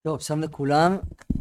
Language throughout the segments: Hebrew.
טוב, שלום לכולם.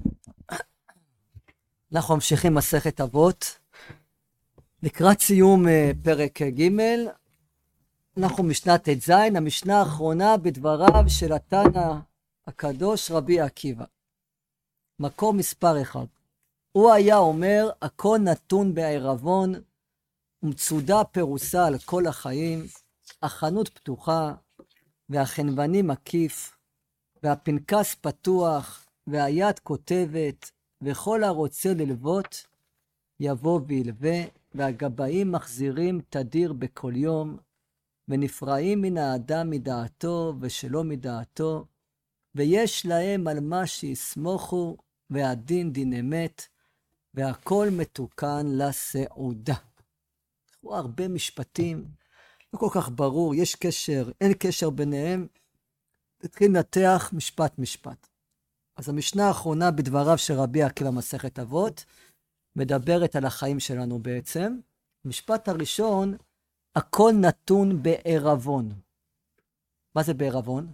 אנחנו ממשיכים מסכת אבות. לקראת סיום פרק ג' אנחנו משנת ט"ז, המשנה האחרונה בדבריו של התנא הקדוש רבי עקיבא. מקור מספר 1. הוא היה אומר, הכל נתון בעירבון, ומצודה פרוסה על כל החיים, החנות פתוחה, והחנווני מקיף, והפנקס פתוח, והיד כותבת, וכל הרוצה ללוות, יבוא וילווה, והגבאים מחזירים תדיר בכל יום, ונפרעים מן האדם מדעתו ושלא מדעתו, ויש להם על מה שיסמוכו, והדין דין אמת, והכל מתוקן לסעודה. הוא הרבה משפטים, לא כל כך ברור, יש קשר, אין קשר ביניהם, התחיל לנתח משפט משפט. אז המשנה האחרונה בדבריו של רבי עקיבא מסכת אבות, מדברת על החיים שלנו בעצם. המשפט הראשון, הכל נתון בעירבון. מה זה בעירבון?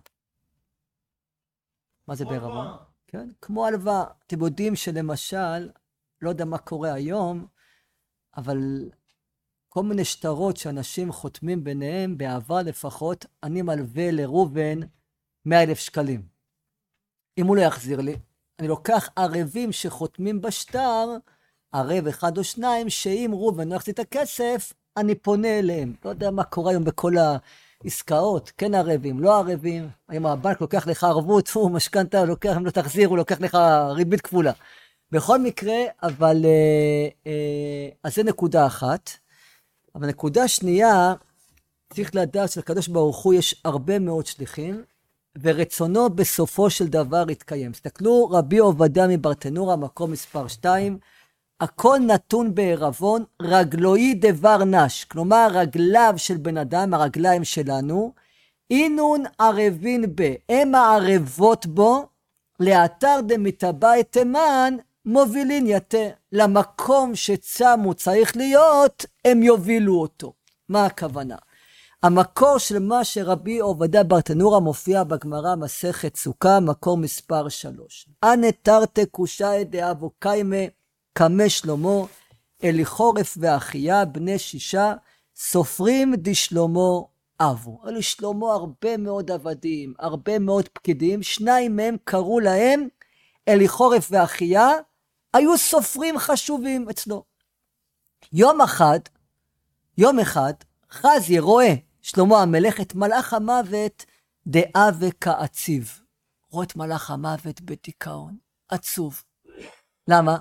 מה זה בעירבון? כן? כמו הלוואה. אתם יודעים שלמשל, לא יודע מה קורה היום, אבל כל מיני שטרות שאנשים חותמים ביניהם, בעבר לפחות, אני מלווה לראובן 100,000 שקלים. אם הוא לא יחזיר לי, אני לוקח ערבים שחותמים בשטר, ערב אחד או שניים, שאם ראובן לא יחזיר את הכסף, אני פונה אליהם. לא יודע מה קורה היום בכל העסקאות, כן ערבים, לא ערבים. היום הבנק לוקח לך ערבות, הוא משכנתה, לוקח, אם לא תחזיר, הוא לוקח לך ריבית כפולה. בכל מקרה, אבל, אז זה נקודה אחת. אבל נקודה שנייה, צריך לדעת שלקדוש ברוך הוא יש הרבה מאוד שליחים, ורצונו בסופו של דבר יתקיים. תסתכלו, רבי עובדיה מברטנורה, מקום מספר 2, הכל נתון בעירבון, רגלוי דבר נש, כלומר רגליו של בן אדם, הרגליים שלנו, אינון ערבין בה, הם הערבות בו, לאתר דמטבע תימן, מובילין יתה, למקום שצמו צריך להיות, הם יובילו אותו. מה הכוונה? המקור של מה שרבי עובדיה ברטנורה מופיע בגמרא מסכת סוכה, מקור מספר 3. אנא תרתי קושיא דאבו קיימה, קמא שלמה, אליחורף ואחיה, בני 6, סופרים דשלמה אבו. אלה שלמה הרבה מאוד עבדים, הרבה מאוד פקידים, 2 מהם קראו להם אליחורף ואחיה, היו סופרים חשובים אצלו. יום אחד, חזי רואה שלמה המלך את מלאך המוות דעה וכעציב. רואה את מלאך המוות בדיכאון, עצוב. למה?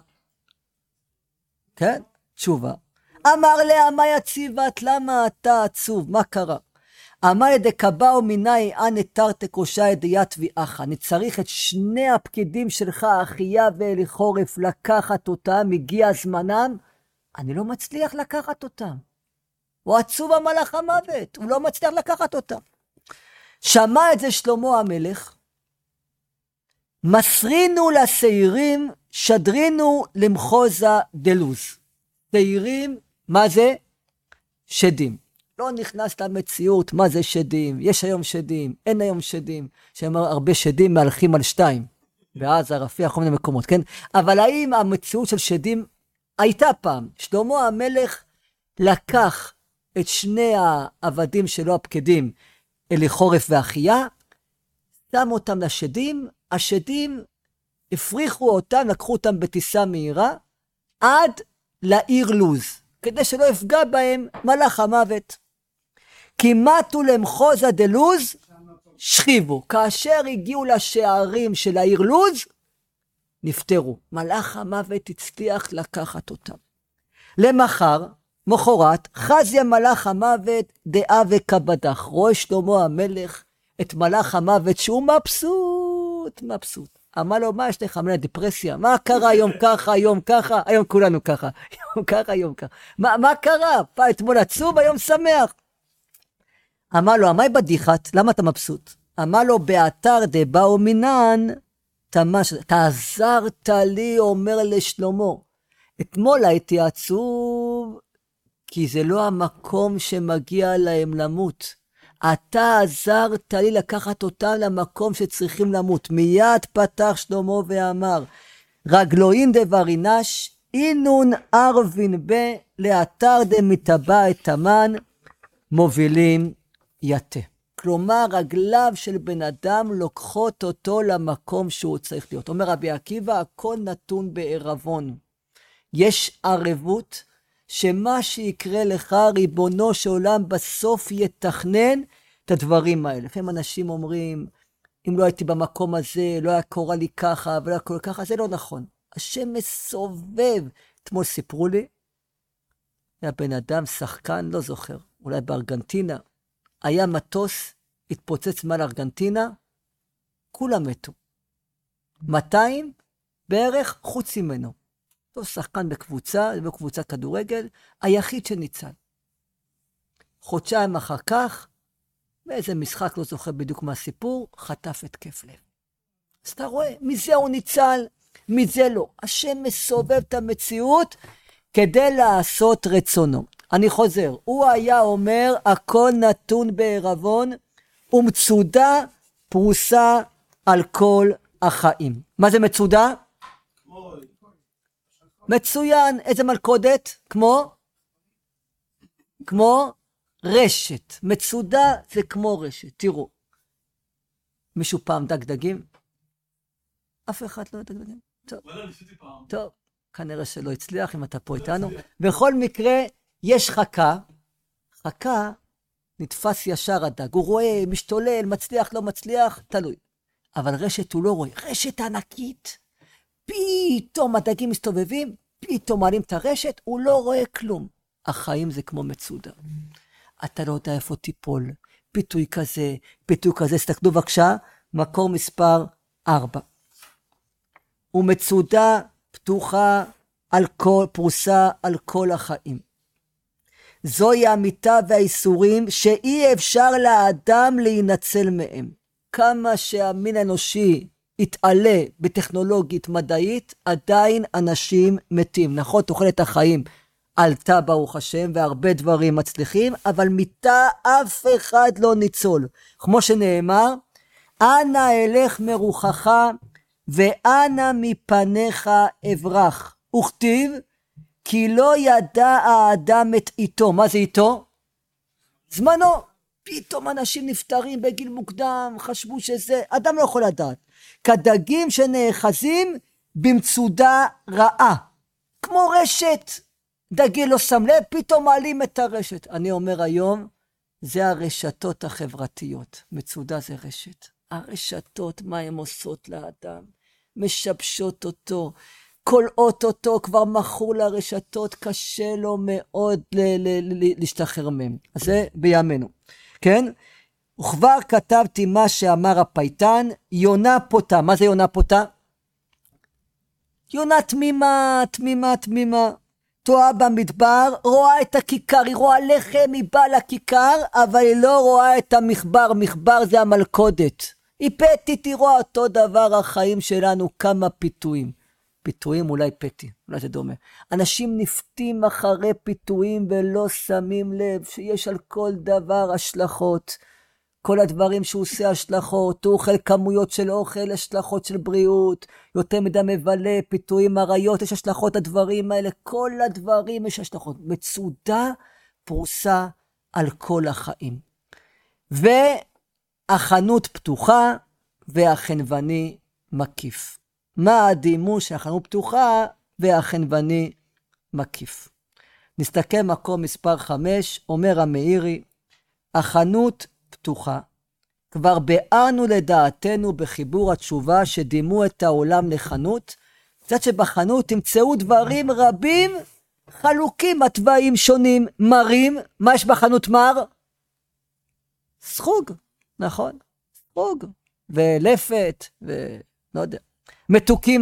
כן? תשובה. אמר לה, מה יציבת? למה אתה עצוב? מה קרה? אמר דקבאו מיני אנא תרתי קושיא דיתביעך. אני צריך את 2 הפקידים שלך, אחיה ואליחורף, לקחת אותם, הגיע זמנם. אני לא מצליח לקחת אותם. הוא עצוב המלאך המוות, הוא לא מצליח לקחת אותם. שמע את זה שלמה המלך, מסרינו לשעירים, שדרינו למחוזה דלוז. שעירים, מה זה? שדים. לא נכנס למציאות, מה זה שדים? יש היום שדים, אין היום שדים. שאומר, הרבה שדים מהלכים על 2. ואז הרפיח כל מיני מקומות, כן? אבל האם המציאות של שדים הייתה פעם? שלמה המלך לקח את 2 העבדים שלו הפקידים, אליחורף ואחיה, שם אותם לשדים, השדים הפריחו אותם, לקחו אותם בטיסה מהירה, עד לעיר לוז, כדי שלא יפגע בהם מלאך המוות. כי מתו למחוזה דלוז, שכיבו. כאשר הגיעו לשערים של העיר לוז, נפטרו. מלאך המוות הצליח לקחת אותם. מחרת, חזי מלאך המוות דעה וכבדך. רואה שלמה המלך את מלאך המוות שהוא מבסוט. אמר לו, מה יש לך? אמר לו, דיפרסיה. מה קרה היום ככה, היום ככה? היום כולנו ככה. היום ככה. מה קרה? אתמול עצוב, היום שמח. אמר לו, מה בדיחת? למה אתה מבסוט? אמר לו, באתר דבאו מינן, תעזרת לי, אומר לשלמה. אתמול הייתי עצוב, כי זה לא המקום שמגיע להם למות. אתה עזרת לי לקחת אותם למקום שצריכים למות. מיד פתח שלמה ואמר, רגלוין דברינש, אינון ארבין ב, לאתר דמטבע את המן, מובילים יתה. כלומר, רגליו של בן אדם לוקחות אותו למקום שהוא צריך להיות. אומר רבי עקיבא, הכל נתון בערבון. יש ערבות שמה שיקרה לך, ריבונו של עולם, בסוף יתכנן את הדברים האלה. לפעמים אנשים אומרים, אם לא הייתי במקום הזה, לא היה קורה לי ככה, ולא היה קורה ככה, זה לא נכון. השם מסובב. אתמול סיפרו לי, היה בן אדם, שחקן, לא זוכר, אולי בארגנטינה, היה מטוס, התפוצץ מעל ארגנטינה, כולם מתו. 200 בערך חוץ ממנו. אותו שחקן בקבוצה כדורגל, היחיד שניצל. חודשיים אחר כך, באיזה משחק, לא זוכר בדיוק מהסיפור, חטף התקף לב. אז אתה רואה, מזה הוא ניצל, מזה לא. השם מסובב את המציאות כדי לעשות רצונו. אני חוזר, הוא היה אומר, הכל נתון בערבון, ומצודה פרוסה על כל החיים. מה זה מצודה? מצוין. איזה מלכודת? כמו רשת. מצודה זה כמו רשת. תראו, מישהו פעם דג דגים? אף אחד לא דג דגים? טוב, כנראה שלא הצליח אם אתה פה איתנו. בכל מקרה, יש חכה נתפס ישר הדג. הוא רואה, משתולל, מצליח, לא מצליח, תלוי. אבל רשת הוא לא רואה. רשת ענקית. פתאום הדגים מסתובבים, פתאום מעלים את הרשת, הוא לא רואה כלום. החיים זה כמו מצודה. אתה לא יודע איפה תיפול. פיתוי כזה. סתכלו בבקשה, מקור מספר 4. ומצודה פתוחה פרוסה על כל החיים. זוהי המיטה והאיסורים שאי אפשר לאדם להינצל מהם. כמה שהמין האנושי יתעלה בטכנולוגית מדעית, עדיין אנשים מתים. נכון, תוחלת החיים עלתה ברוך השם, והרבה דברים מצליחים, אבל מיטה אף אחד לא ניצול. כמו שנאמר, אנא אלך מרוחך, ואנא מפניך אברח. וכתיב, כי לא ידע האדם את איתו. מה זה איתו? זמנו. פתאום אנשים נפטרים בגיל מוקדם, חשבו שזה, אדם לא יכול לדעת. כדגים שנאחזים במצודה רעה. כמו רשת. דגים לא שם לב, פתאום מעלים את הרשת. אני אומר היום, זה הרשתות החברתיות. מצודה זה רשת. הרשתות, מה הן עושות לאדם? משבשות אותו. קולעות אותו, כבר מכור לרשתות, קשה לו מאוד להשתחרר מהם. אז זה בימינו. כן? וכבר כתבתי מה שאמר הפייטן, יונה פותה. מה זה יונה פותה? יונה תמימה. תועה במדבר, רואה את הכיכר, היא רואה לחם, היא באה לכיכר, אבל היא לא רואה את המחבר. מחבר זה המלכודת. היא פתית, היא רואה אותו דבר, החיים שלנו, כמה פיתויים. פיתויים אולי פתי, אולי זה דומה. אנשים נפתים אחרי פיתויים ולא שמים לב שיש על כל דבר השלכות. כל הדברים שהוא עושה השלכות, הוא אוכל כמויות של אוכל, השלכות של בריאות, יותר מדי מבלה, פיתויים עריות, יש השלכות הדברים האלה, כל הדברים יש השלכות. מצודה פרוסה על כל החיים. והחנות פתוחה והחנווני מקיף. מה הדימוש שהחנות פתוחה והחנווני מקיף? נסתכל מקום מספר 5, אומר המאירי, החנות פתוחה. כבר ביארנו לדעתנו בחיבור התשובה שדימו את העולם לחנות, קצת שבחנות תמצאו דברים רבים חלוקים, הטבעים שונים, מרים. מה יש בחנות מר? סחוג, נכון? סחוג, ולפת, ולא יודע. מתוקים,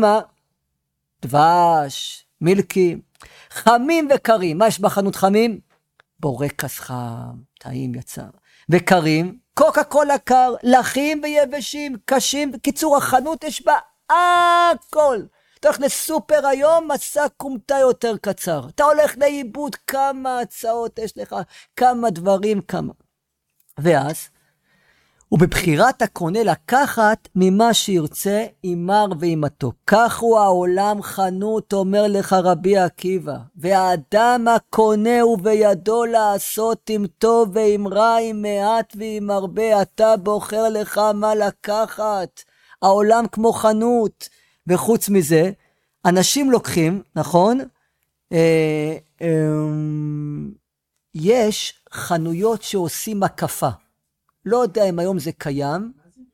דבש, מילקים, חמים וקרים. מה יש בחנות חמים? בורקס חם, טעים יצא. וקרים, קוקה קולה קר, לחים ויבשים, קשים. בקיצור, החנות יש בה הכל. אתה הולך לסופר היום, מסע קומטה יותר קצר. אתה הולך לאיבוד, כמה הצעות יש לך, כמה דברים, כמה. ואז, ובבחירת הקונה לקחת ממה שירצה עמר ועמתו. כך הוא העולם חנות, אומר לך רבי עקיבא. והאדם הקונה הוא בידו לעשות עם טוב ועם רע, עם מעט ועם הרבה. אתה בוחר לך מה לקחת. העולם כמו חנות. וחוץ מזה, אנשים לוקחים, נכון? יש חנויות שעושים הקפה. לא יודע אם היום זה קיים.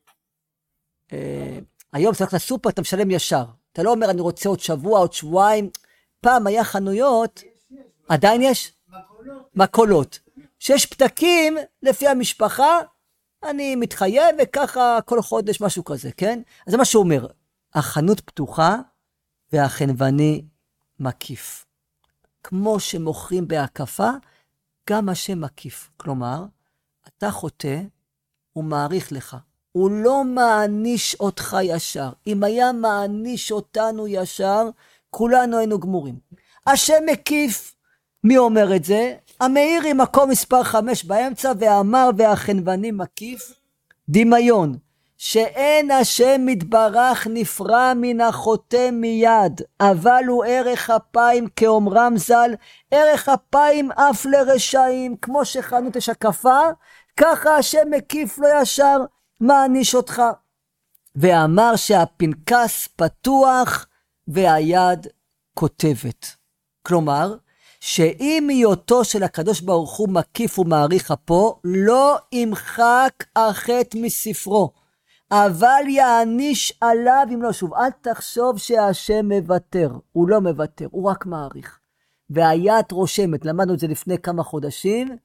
היום אתה הולך לסופר, אתה משלם ישר. אתה לא אומר, אני רוצה עוד שבוע, עוד שבועיים. פעם היה חנויות, עדיין יש? מקולות. שיש פתקים לפי המשפחה, אני מתחייב, וככה כל חודש משהו כזה, כן? אז זה מה שהוא אומר. החנות פתוחה, והחנווני מקיף. כמו שמוכרים בהקפה, גם השם מקיף. כלומר, אתה חוטא, הוא מעריך לך. הוא לא מעניש אותך ישר. אם היה מעניש אותנו ישר, כולנו היינו גמורים. השם מקיף. מי אומר את זה? המאירי, מקום מספר 5 באמצע, ואמר והחנווני מקיף. דמיון, שאין השם מתברך נפרע מן החוטא מיד, אבל הוא ערך אפיים כאומרם ז"ל, ערך אפיים אף לרשעים. כמו שחנות יש הקפה, ככה השם מקיף לו ישר, מעניש אותך. ואמר שהפנקס פתוח והיד כותבת. כלומר, שאם היותו של הקדוש ברוך הוא מקיף ומעריך אפו, לא ימחק החטא מספרו, אבל יעניש עליו אם לא שוב. אל תחשוב שהשם מוותר, הוא לא מוותר, הוא רק מעריך. והיד רושמת, למדנו את זה לפני כמה חודשים,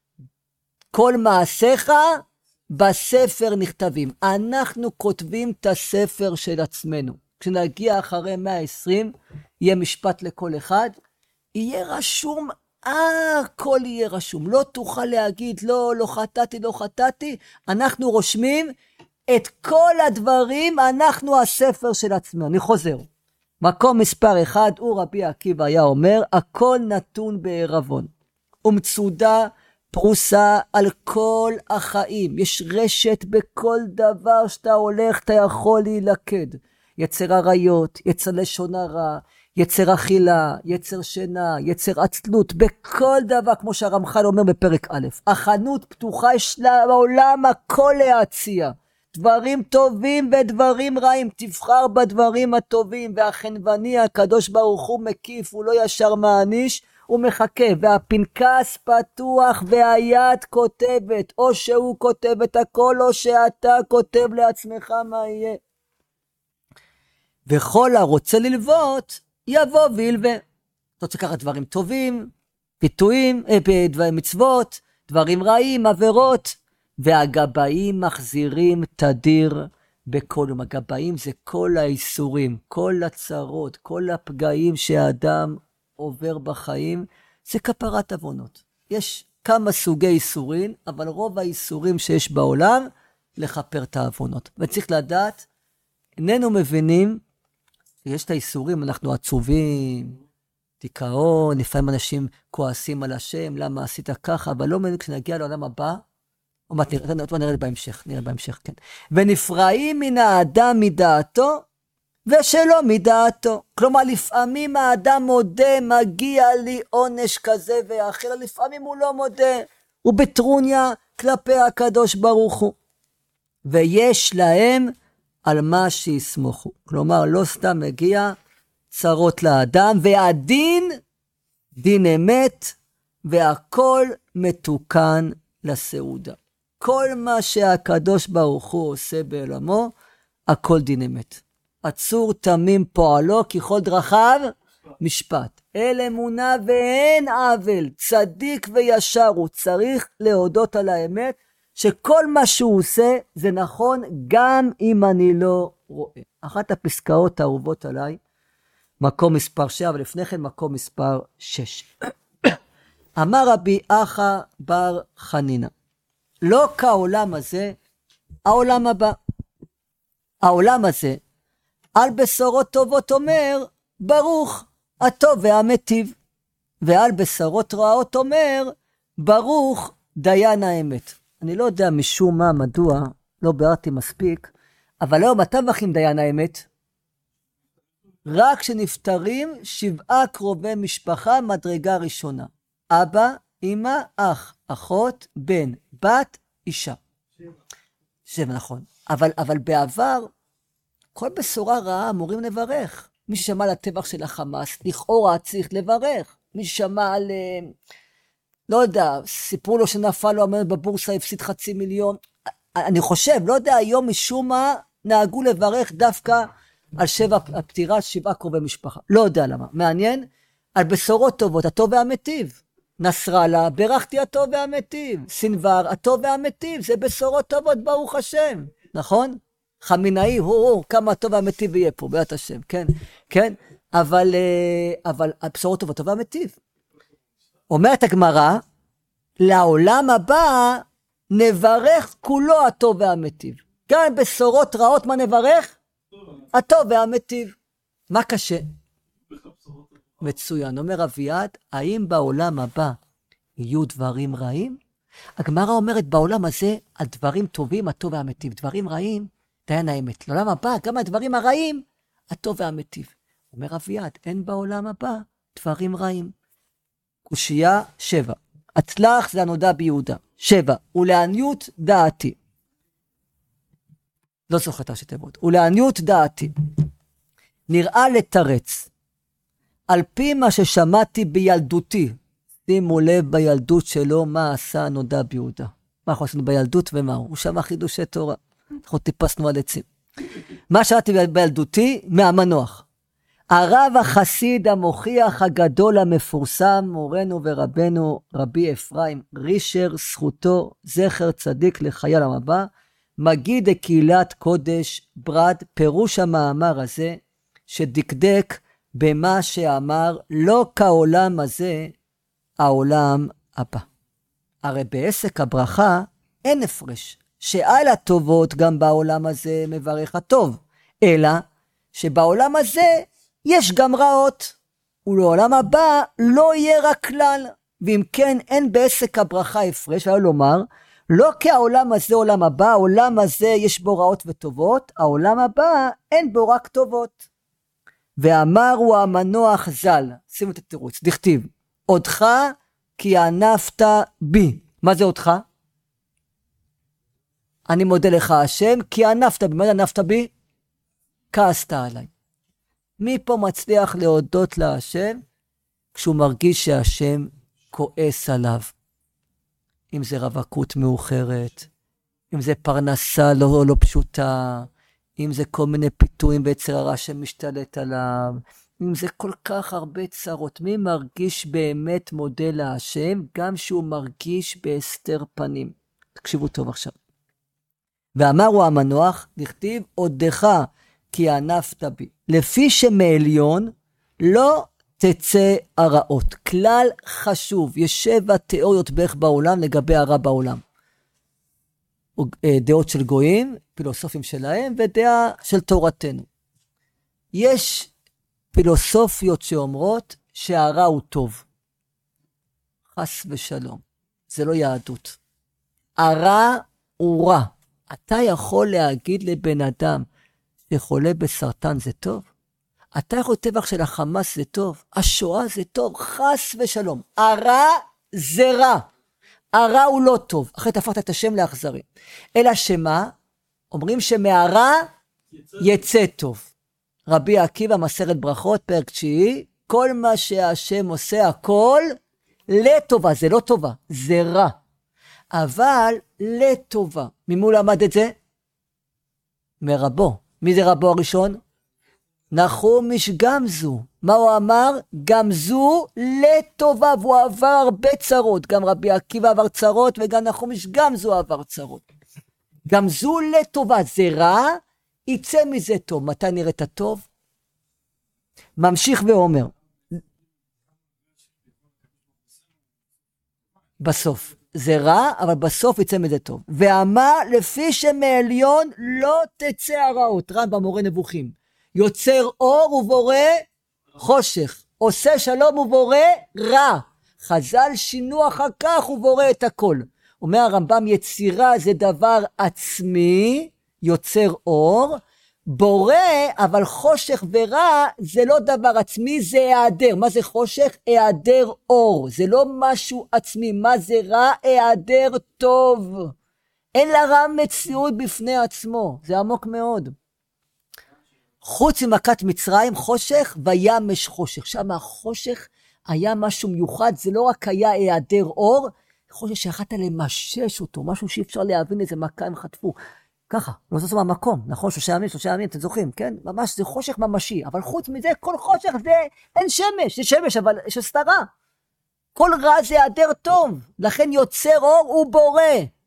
כל מעשיך בספר נכתבים. אנחנו כותבים את הספר של עצמנו. כשנגיע אחרי 120, יהיה משפט לכל אחד, יהיה רשום, הכל יהיה רשום. לא תוכל להגיד, לא חטאתי, לא חטאתי. אנחנו רושמים את כל הדברים, אנחנו הספר של עצמנו. אני חוזר. מקום מספר 1, הוא רבי עקיבא היה אומר, הכל נתון בערבון. ומצודה פרוסה על כל החיים. יש רשת בכל דבר שאתה הולך, אתה יכול להילכד. יצר עריות, יצר לשון הרע, יצר אכילה, יצר שינה, יצר עצלות, בכל דבר, כמו שהרמח"ל אומר בפרק א'. החנות פתוחה, יש לעולם הכל להציע. דברים טובים ודברים רעים, תבחר בדברים הטובים. והחנווני הקדוש ברוך הוא מקיף, הוא לא ישר מעניש, הוא מחכה. והפנקס פתוח והיד כותבת, או שהוא כותב את הכל, או שאתה כותב לעצמך מה יהיה. וכל הרוצה ללוות, יבוא וילווה. אתה רוצה לקחת דברים טובים, פיתויים, מצוות, דברים רעים, עבירות. והגבאים מחזירים תדיר בכל יום. הגבאים זה כל האיסורים, כל הצרות, כל הפגעים שהאדם עובר בחיים, זה כפרת עוונות. יש כמה סוגי איסורים, אבל רוב האיסורים שיש בעולם, לכפר את העוונות. וצריך לדעת, איננו מבינים, יש את האיסורים, אנחנו עצובים, דיכאון, לפעמים אנשים כועסים על השם, למה עשית ככה, אבל לא מבינים, כשנגיע לעולם הבא, נראה בהמשך, כן. ונפרעים מן האדם מדעתו, ושלא מדעתו. כלומר, לפעמים האדם מודה, מגיע לי עונש כזה ואחר, לפעמים הוא לא מודה, הוא בטרוניה כלפי הקדוש ברוך הוא. ויש להם על מה שיסמוכו. כלומר, לא סתם מגיע צרות לאדם, והדין דין אמת, והכל מתוקן לסעודה. כל מה שהקדוש ברוך הוא עושה בעולמו, הכל דין אמת. עצור תמים פועלו, ככל דרכיו משפט. אל אמונה ואין עוול, צדיק וישר. הוא צריך להודות על האמת, שכל מה שהוא עושה זה נכון, גם אם אני לא רואה. אחת הפסקאות האהובות עליי, מקום מספר 7, אבל לפני כן מקום מספר 6. אמר רבי אחא בר חנינא, לא כעולם הזה, העולם הבא. העולם הזה, על בשורות טובות אומר, ברוך הטוב והמטיב. ועל בשורות רעות אומר, ברוך דיין האמת. אני לא יודע משום מה, מדוע, לא ביארתי מספיק, אבל היום אתה מכין דיין האמת, רק כשנפטרים 7 קרובי משפחה מדרגה ראשונה. אבא, אמא, אח, אחות, בן, בת, אישה. 7, נכון. אבל בעבר, כל בשורה רעה אמורים לברך. מי ששמע על הטבח של החמאס, לכאורה צריך לברך. מי ששמע על, לא יודע, סיפרו לו שנפל לו המניות בבורסה, הפסיד 500,000. אני חושב, לא יודע, היום משום מה נהגו לברך דווקא על הפטירה 7 קרובי משפחה. לא יודע למה. מעניין, על בשורות טובות, הטוב והמטיב. נסראללה, ברכתי הטוב והמטיב. סנבר, הטוב והמטיב. זה בשורות טובות, ברוך השם. נכון? חמינאי, כמה הטוב והמטיב יהיה פה, בעזרת השם. כן, כן. אבל הבשורות טובות, הטוב והמטיב. אומרת הגמרא, לעולם הבא נברך כולו הטוב והמטיב. גם בשורות רעות מה נברך? הטוב והמטיב. מה קשה? מצוין. אומר אביעד, האם בעולם הבא יהיו דברים רעים? הגמרא אומרת בעולם הזה, על דברים טובים הטוב והמטיב. דברים רעים, דיין האמת. לעולם הבא, גם הדברים הרעים, הטוב והמטיב. אומר אביעד, אין בעולם הבא דברים רעים. קושייה 7. הצלח זה הנודע ביהודה. 7. ולעניות דעתי. לא זוכר את השתיבות. ולעניות דעתי. נראה לתרץ. על פי מה ששמעתי בילדותי. שימו לב בילדות שלו מה עשה הנודע ביהודה. מה אנחנו עשינו בילדות ומהו? הוא שמע חידושי תורה. אנחנו טיפסנו על עצים. מה שמעתי בילדותי מהמנוח. הרב החסיד המוכיח הגדול המפורסם, מורנו ורבנו רבי אפרים רישר, זכותו זכר צדיק לחייל המבא, מגיד קהילת קודש ברד, פירוש המאמר הזה, שדקדק במה שאמר, לא כעולם הזה, העולם הבא. הרי בעסק הברכה אין הפרש, שעל הטובות גם בעולם הזה מברך הטוב, אלא שבעולם הזה יש גם רעות, ולעולם הבא לא יהיה רק כלל, ואם כן אין בעסק הברכה הפרש, היה לומר, לא כי העולם הזה עולם הבא, העולם הזה יש בו רעות וטובות, העולם הבא אין בו רק טובות. ואמרו המנוח ז"ל, שימו את התירוץ, דכתיב, עודך כי ענפת בי. מה זה עודך? אני מודה לך השם, כי ענפת בי. מה ענפת בי? כעסת עליי. מי פה מצליח להודות להשם, כשהוא מרגיש שהשם כועס עליו? אם זה רווקות מאוחרת, אם זה פרנסה לא פשוטה, אם זה כל מיני פיתויים ויצר הרע שמשתלט עליו, אם זה כל כך הרבה צרות. מי מרגיש באמת מודה להשם, גם שהוא מרגיש בהסתר פנים? תקשיבו טוב עכשיו. ואמרו המנוח, נכתיב, עודך כי ענפת בי. לפי שמעליון לא תצא הרעות. כלל חשוב, יש 7 תיאוריות בערך בעולם לגבי הרע בעולם. דעות של גויים, פילוסופים שלהם, ודעה של תורתנו. יש פילוסופיות שאומרות שהרע הוא טוב. חס ושלום. זה לא יהדות. הרע הוא רע. אתה יכול להגיד לבן אדם שחולה בסרטן זה טוב? אתה יכול טבח של החמאס זה טוב? השואה זה טוב? חס ושלום. הרע זה רע. הרע הוא לא טוב. אחרי תפרת את השם לאכזרי. אלא שמה? אומרים שמהרע יצא טוב. רבי עקיבא מסכת ברכות פרק 9, כל מה שהשם עושה הכל לטובה. זה לא טובה, זה רע. אבל לטובה. ממי למד את זה? מרבו. מי זה רבו הראשון? נחום איש גמזו. מה הוא אמר? גמזו לטובה, והוא עבר הרבה צרות. גם רבי עקיבא עבר צרות, וגם נחום איש גמזו עבר צרות. גמזו לטובה, זה רע, יצא מזה טוב. מתי נראה את הטוב? ממשיך ואומר. בסוף. זה רע, אבל בסוף יצא מזה טוב. ואמר לפי שמעליון לא תצא הרעות. רמב"ם מורה נבוכים. יוצר אור ובורא חושך. עושה שלום ובורא רע. חז"ל שינו אחר כך ובורא את הכל. אומר הרמב"ם, יצירה זה דבר עצמי, יוצר אור, בורא, אבל חושך ורע זה לא דבר עצמי, זה היעדר. מה זה חושך? היעדר אור. זה לא משהו עצמי. מה זה רע? היעדר טוב. אין לרע מציאות בפני עצמו. זה עמוק מאוד. חוץ ממכת מצרים, חושך וימש חושך. שם החושך היה משהו מיוחד, זה לא רק היה היעדר אור, חושך שיכלת למשש אותו, משהו שאי אפשר להבין איזה מכה הם חטפו. ככה, לא זו מהמקום, נכון? 3 ימים, אתם זוכרים, כן? ממש זה חושך ממשי, אבל חוץ מזה, כל חושך זה, אין שמש, זה שמש, אבל יש הסתרה. כל רע זה היעדר טוב, לכן יוצר אור הוא בורא.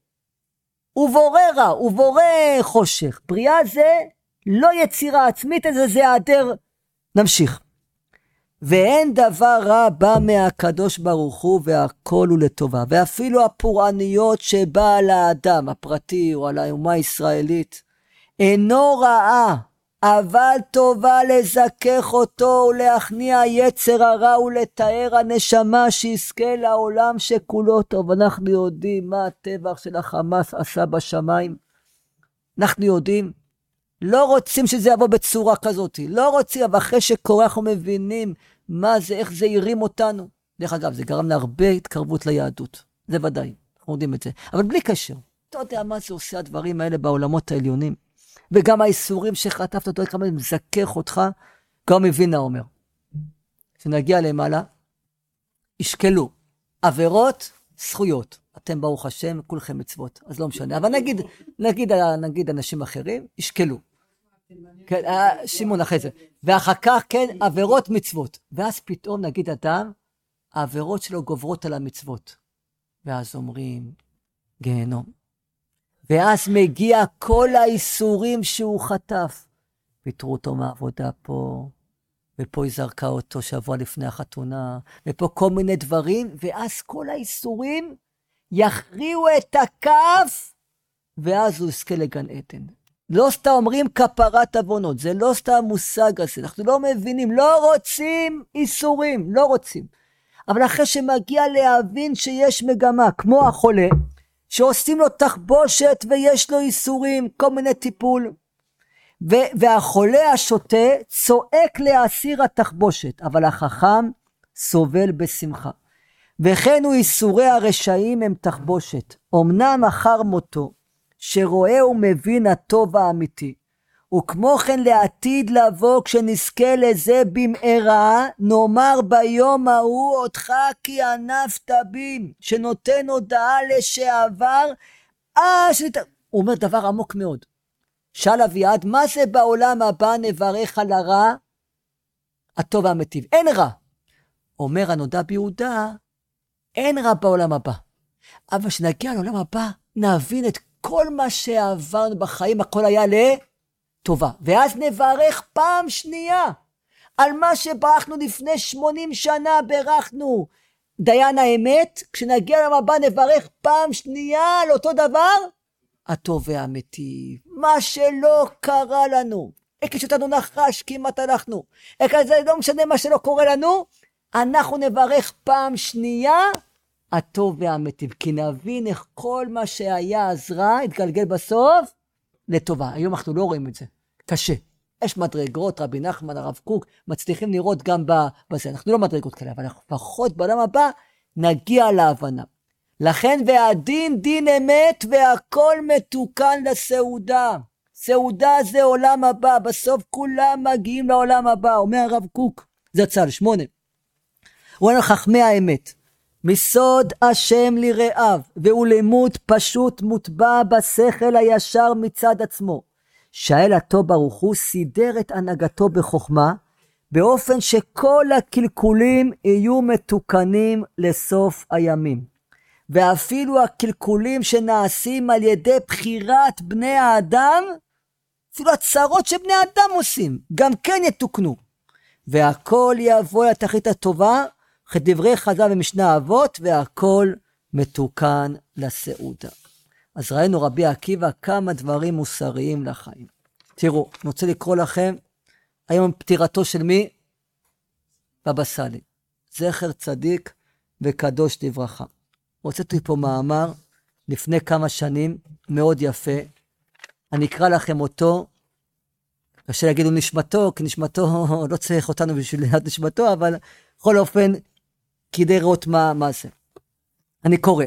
הוא בורא רע, הוא בורא חושך. בריאה זה לא יצירה עצמית, זה היעדר. נמשיך. ואין דבר רע בא מהקדוש ברוך הוא, והכל הוא לטובה. ואפילו הפורעניות שבאה על האדם הפרטי או על האומה הישראלית, אינו רעה, אבל טובה לזכך אותו ולהכניע יצר הרע ולתאר הנשמה שיזכה לעולם שכולו טוב. אנחנו יודעים מה הטבח של החמאס עשה בשמיים. אנחנו יודעים. לא רוצים שזה יבוא בצורה כזאת, לא רוצים, אבל אחרי שקורה אנחנו מבינים מה זה, איך זה ירים אותנו. דרך אגב, זה גרם להרבה התקרבות ליהדות, זה ודאי, אנחנו יודעים את זה, אבל בלי קשר. אתה יודע מה זה עושה הדברים האלה בעולמות העליונים, וגם האיסורים שחטפת אותו, כמה זה מזכך אותך, גם מבינה אומר. כשנגיע למעלה, ישקלו עבירות, זכויות. אתם ברוך השם, כולכם מצוות, אז לא משנה, אבל נגיד אנשים אחרים, ישקלו. כן, שמעון אחרי זה. ואחר כך, כן, עבירות מצוות. ואז פתאום נגיד אדם, העבירות שלו גוברות על המצוות. ואז אומרים, גיהנום. ואז מגיע כל האיסורים שהוא חטף. פיטרו אותו מהעבודה פה, ופה היא זרקה אותו שבוע לפני החתונה, ופה כל מיני דברים, ואז כל האיסורים יכריעו את הכף, ואז הוא יזכה לגן עדן. לא סתם אומרים כפרת עוונות, זה לא סתם מושג הזה, אנחנו לא מבינים, לא רוצים איסורים, לא רוצים. אבל אחרי שמגיע להבין שיש מגמה, כמו החולה, שעושים לו תחבושת ויש לו איסורים, כל מיני טיפול, והחולה השוטה צועק להסיר התחבושת, אבל החכם סובל בשמחה. וכן הוא איסורי הרשעים הם תחבושת, אמנם אחר מותו, שרואה ומבין הטוב האמיתי, וכמו כן לעתיד לבוא כשנזכה לזה במהרה, נאמר ביום ההוא אותך כי ענפת בי, שנותן הודעה לשעבר, הוא אומר דבר עמוק מאוד. שאל אביעד, מה זה בעולם הבא נברך על הרע? הטוב והמיטיב. אין רע. אומר הנודע ביהודה, אין רע בעולם הבא. אבל כשנגיע לעולם הבא, נבין את כל מה שעברנו בחיים, הכל היה לטובה. ואז נברך פעם שנייה על מה שברכנו לפני 80 שנה, ברכנו דיין האמת. כשנגיע לעולם הבא, נברך פעם שנייה על אותו דבר, הטוב והמיטיב. מה שלא קרה לנו. כשאותנו נחש, כמעט הלכנו. זה לא משנה מה שלא קורה לנו, אנחנו נברך פעם שנייה, הטוב והמיטיב, כי נבין איך כל מה שהיה אז רע, התגלגל בסוף לטובה. היום אנחנו לא רואים את זה, קשה. יש מדרגות, רבי נחמן, הרב קוק, מצליחים לראות גם בזה. אנחנו לא מדרגות כאלה, אבל אנחנו פחות בעולם הבא נגיע להבנה. לכן והדין דין אמת והכל מתוקן לסעודה. סעודה זה עולם הבא, בסוף כולם מגיעים לעולם הבא, אומר הרב קוק, זה צל 8. הוא אומר חכמי האמת, מסוד השם לרעיו, והוא לימוד פשוט מוטבע בשכל הישר מצד עצמו. שהאל הטוב ברוך הוא סידר את הנהגתו בחוכמה, באופן שכל הקלקולים יהיו מתוקנים לסוף הימים. ואפילו הקלקולים שנעשים על ידי בחירת בני האדם, אפילו הצרות שבני האדם עושים, גם כן יתוקנו. והכל יבוא לתכלית הטובה, כדברי חז"ל ומשנה אבות, והכל מתוקן לסעודה. אז ראינו רבי עקיבא כמה דברים מוסריים לחיים. תראו, אני רוצה לקרוא לכם, היום פטירתו של מי? בבא סאלי. זכר צדיק וקדוש לברכה. הוצאתי פה מאמר לפני כמה שנים, מאוד יפה. אני אקרא לכם אותו, קשה להגיד הוא נשמתו, כי נשמתו לא צריך אותנו בשביל לדעת נשמתו, אבל בכל אופן, כדי לראות מה זה. אני קורא.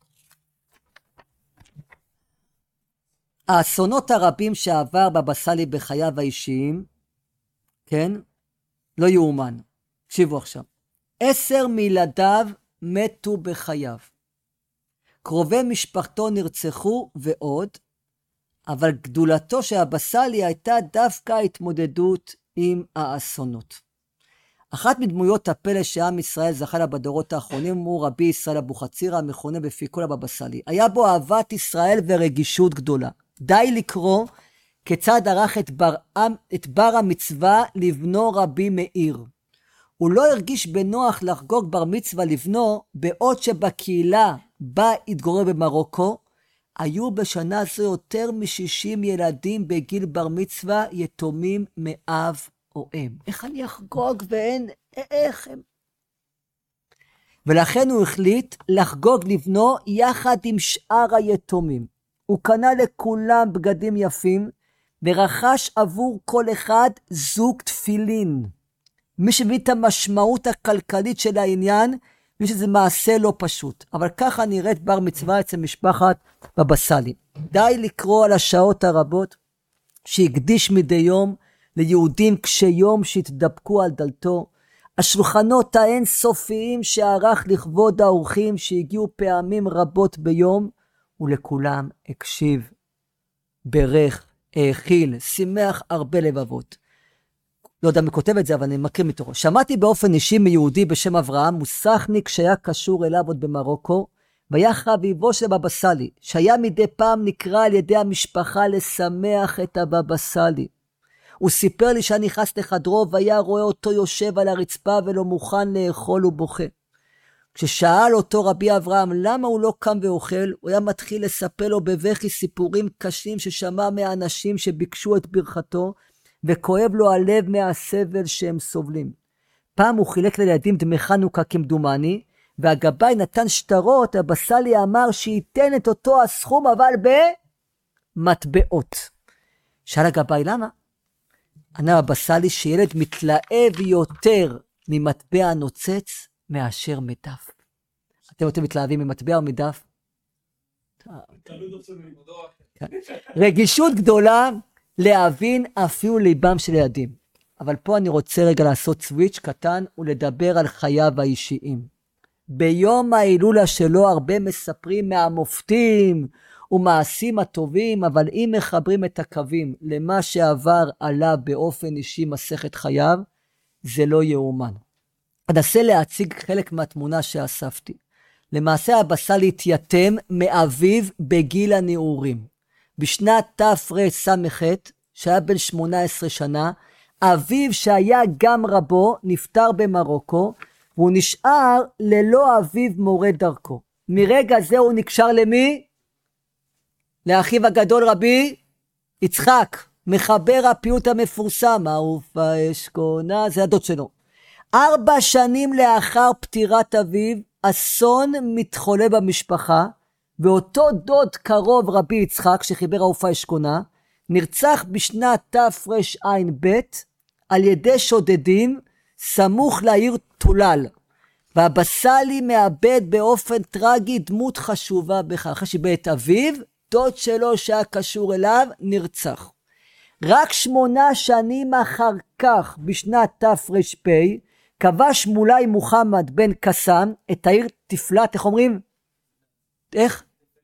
האסונות הרבים שעבר בבא סאלי בחייו האישיים, כן? לא יאומן. תקשיבו עכשיו. 10 מילדיו מתו בחייו. קרובי משפחתו נרצחו ועוד, אבל גדולתו של הבבא סאלי הייתה דווקא התמודדות עם האסונות. אחת מדמויות הפלא שעם ישראל זכה לה בדורות האחרונים הוא רבי ישראל אבוחצירא, המכונה בפי כל הבבא סאלי. היה בו אהבת ישראל ורגישות גדולה. די לקרוא כיצד ערך את בר המצווה לבנו רבי מאיר. הוא לא הרגיש בנוח לחגוג בר מצווה לבנו, בעוד שבקהילה בה התגורר במרוקו, היו בשנה זו יותר מ-60 ילדים בגיל בר מצווה יתומים מאב או אם. איך אני אחגוג ואין, איך הם? ולכן הוא החליט לחגוג לבנו יחד עם שאר היתומים. הוא קנה לכולם בגדים יפים, ורכש עבור כל אחד זוג תפילין. מי שמבין את המשמעות הכלכלית של העניין, מי שזה מעשה לא פשוט. אבל ככה נראית בר מצווה אצל משפחת בבא סאלי. די לקרוא על השעות הרבות שהקדיש מדי יום ליהודים קשי יום שהתדפקו על דלתו, השולחנות האינסופיים שערך לכבוד האורחים שהגיעו פעמים רבות ביום, ולכולם הקשיב, ברך, האכיל, שימח הרבה לבבות. לא יודע מי כותב את זה, אבל אני מכיר מתוכו. שמעתי באופן אישי מיהודי בשם אברהם, מוסכניק שהיה קשור אליו עוד במרוקו, והיה חביבו של הבבא סאלי, שהיה מדי פעם נקרא על ידי המשפחה לשמח את הבבא סאלי. הוא סיפר לי שאני נכנס לחדרו, והיה רואה אותו יושב על הרצפה ולא מוכן לאכול ובוכה. כששאל אותו רבי אברהם למה הוא לא קם ואוכל, הוא היה מתחיל לספר לו בבכי סיפורים קשים ששמע מהאנשים שביקשו את ברכתו, וכואב לו הלב מהסבל שהם סובלים. פעם הוא חילק לילדים דמי חנוכה כמדומני, והגבאי נתן שטרות, הבבא סאלי אמר שייתן את אותו הסכום אבל במטבעות. שאל הגבאי למה? ענה הבבא סאלי שילד מתלהב יותר ממטבע נוצץ מאשר מדף. אתם יותר מתלהבים ממטבע או מדף? רגישות גדולה להבין אפילו ליבם של ילדים. אבל פה אני רוצה רגע לעשות סוויץ' קטן ולדבר על חייו האישיים. ביום ההילולה שלו הרבה מספרים מהמופתים ומעשים הטובים, אבל אם מחברים את הקווים למה שעבר עליו באופן אישי מסכת חייו, זה לא יאומן. אנסה להציג חלק מהתמונה שאספתי. למעשה הבבא סאלי התייתם מאביו בגיל הנעורים. בשנת תרס"ח, שהיה בן 18 שנה, אביו שהיה גם רבו נפטר במרוקו, והוא נשאר ללא אביו מורה דרכו. מרגע זה הוא נקשר למי? לאחיו הגדול רבי יצחק, מחבר הפיוט המפורסם, אהובה אשכונה, זה הדוד שלו. 4 שנים לאחר פטירת אביו, אסון מתחולל במשפחה, ואותו דוד קרוב רבי יצחק שחיבר אהובה אשכונה, נרצח בשנת תרע"ב על ידי שודדים סמוך לעיר טולל. והבבא סאלי מאבד באופן טרגי דמות חשובה בכך. אחרי שאיבד את אביו, דוד שלו שהיה קשור אליו נרצח. רק 8 שנים אחר כך, בשנת תר"פ, כבש מולאי מוחמד בן קסאם את העיר תפילת, איך אומרים? איך?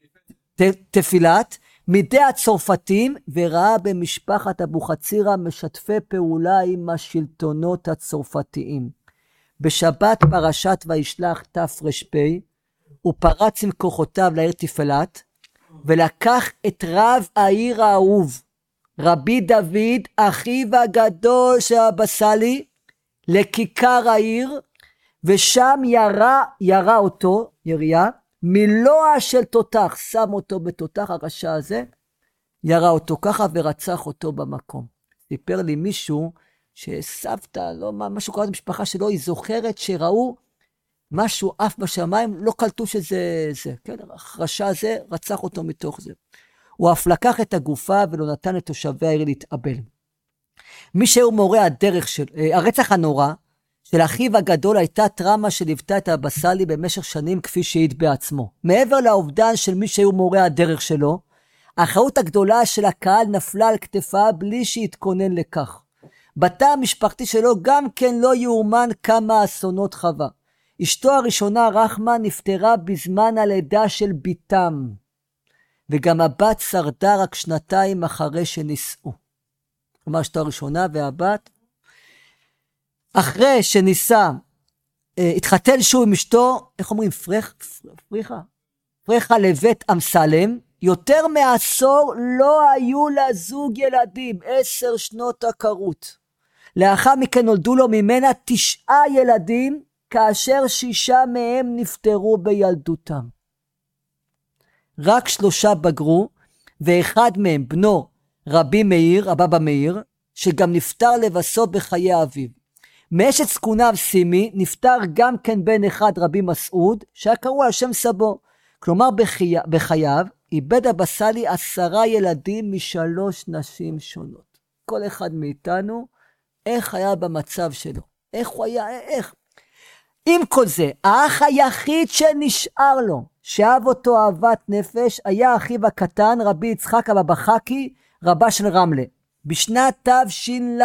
תפילת, מידי הצרפתים, וראה במשפחת אבוחצירא משתפי פעולה עם השלטונות הצרפתיים. בשבת פרשת וישלח תר"פ, הוא פרץ עם כוחותיו לעיר תפילת, ולקח את רב העיר האהוב, רבי דוד, אחיו הגדול של הבבא סאלי, לכיכר העיר, ושם ירה אותו, ירייה, מלוע של תותח, שם אותו בתותח הרשע הזה, ירה אותו ככה ורצח אותו במקום. סיפר לי מישהו שסבתא, לא משהו קרה למשפחה שלו, היא זוכרת שראו משהו עף בשמיים, לא קלטו שזה זה. כן, הרשע הזה רצח אותו מתוך זה. הוא אף לקח את הגופה ולא נתן לתושבי העיר להתאבל. מי שהוא מורה הדרך של, הרצח הנורא של אחיו הגדול הייתה טראומה שליוותה את הבבא סאלי במשך שנים כפי שהעיד בעצמו. מעבר לאובדן של מי שהוא מורה הדרך שלו, האחריות הגדולה של הקהל נפלה על כתפיו בלי שהתכונן לכך. בתא המשפחתי שלו גם כן לא יאומן כמה אסונות חווה. אשתו הראשונה רחמה נפטרה בזמן הלידה של ביתם, וגם הבת שרדה רק 2 אחרי שנישאו. כלומר, אשתו הראשונה והבת, אחרי שנישא, התחתן שוב עם אשתו, איך אומרים? פרחה לבית אמסלם, יותר מעשור לא היו לזוג ילדים, 10 שנות עקרות. לאחר מכן נולדו לו ממנה 9 ילדים, כאשר 6 מהם נפטרו בילדותם. רק 3 בגרו, ואחד מהם בנו רבי מאיר, הבבא מאיר, שגם נפטר לבסוף בחיי אביו. מאשת זקוניו סימי נפטר גם כן בן אחד רבי מסעוד, שהיה קרוא על שם סבו. כלומר בחייו איבד הבבא סאלי 10 ילדים מ3 נשים שונות. כל אחד מאיתנו, איך היה במצב שלו? איך הוא היה? איך? עם כל זה, האח היחיד שנשאר לו, שאהב אותו אהבת נפש, היה אחיו הקטן, רבי יצחק הבבא חכי, רבה של רמלה. בשנת תש"ל,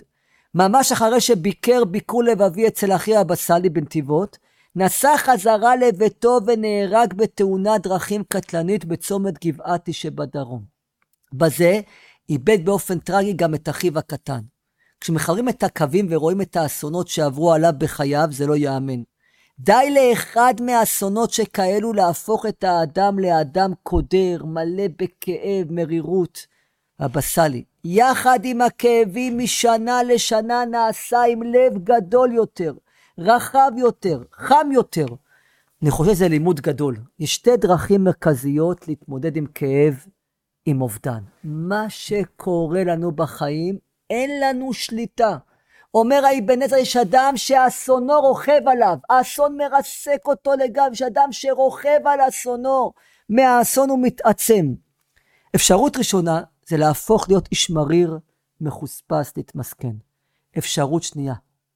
ממש אחרי שביקר ביקור לבבי אצל אחי הבבא סאלי בנתיבות, נסע חזרה לביתו ונהרג בתאונת דרכים קטלנית בצומת גבעתי שבדרום. בזה איבד באופן טרגי גם את אחיו הקטן. כשמחברים את הקווים ורואים את האסונות שעברו עליו בחייו, זה לא יאמן. די לאחד מהאסונות שכאלו להפוך את האדם לאדם קודר, מלא בכאב, מרירות. הבבא סאלי, יחד עם הכאבים משנה לשנה נעשה עם לב גדול יותר, רחב יותר, חם יותר. אני חושב שזה לימוד גדול. יש 2 דרכים מרכזיות להתמודד עם כאב, עם אובדן. מה שקורה לנו בחיים, אין לנו שליטה. אומר האבן עזרא, יש אדם שהאסונו רוכב עליו, האסון מרסק אותו לגמרי, יש אדם שרוכב על אסונו, מהאסון הוא מתעצם. אפשרות ראשונה זה להפוך להיות איש מריר, מחוספס, להתמסכן. אפשרות שנייה,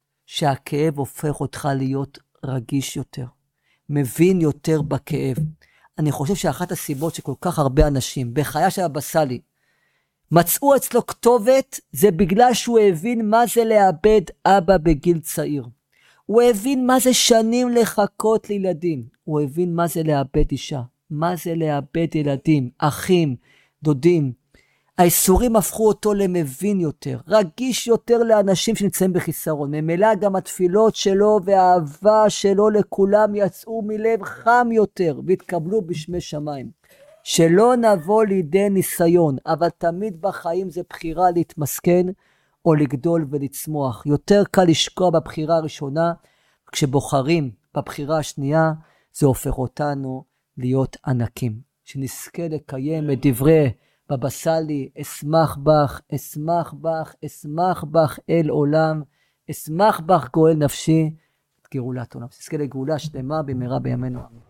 שהכאב הופך אותך להיות רגיש יותר, מבין יותר בכאב. אני חושב שאחת הסיבות שכל כך הרבה אנשים בחייה של הבבא סאלי מצאו אצלו כתובת, זה בגלל שהוא הבין מה זה לאבד אבא בגיל צעיר. הוא הבין מה זה שנים לחכות לילדים. הוא הבין מה זה לאבד אישה, מה זה לאבד ילדים, אחים, דודים. האיסורים הפכו אותו למבין יותר, רגיש יותר לאנשים שנמצאים בחיסרון. ממילא גם התפילות שלו והאהבה שלו לכולם יצאו מלב חם יותר והתקבלו בשמי שמיים. שלא נבוא לידי ניסיון, אבל תמיד בחיים זה בחירה להתמסכן או לגדול ולצמוח. יותר קל לשקוע בבחירה הראשונה, כשבוחרים בבחירה השנייה, זה הופך אותנו להיות ענקים. שנזכה לקיים את דברי בבא סאלי, אשמח בך, אשמח בך, אשמח בך אל עולם, אשמח בך גואל נפשי, את גאולת עולם. שנזכה לגאולה שלמה במהרה בימינו.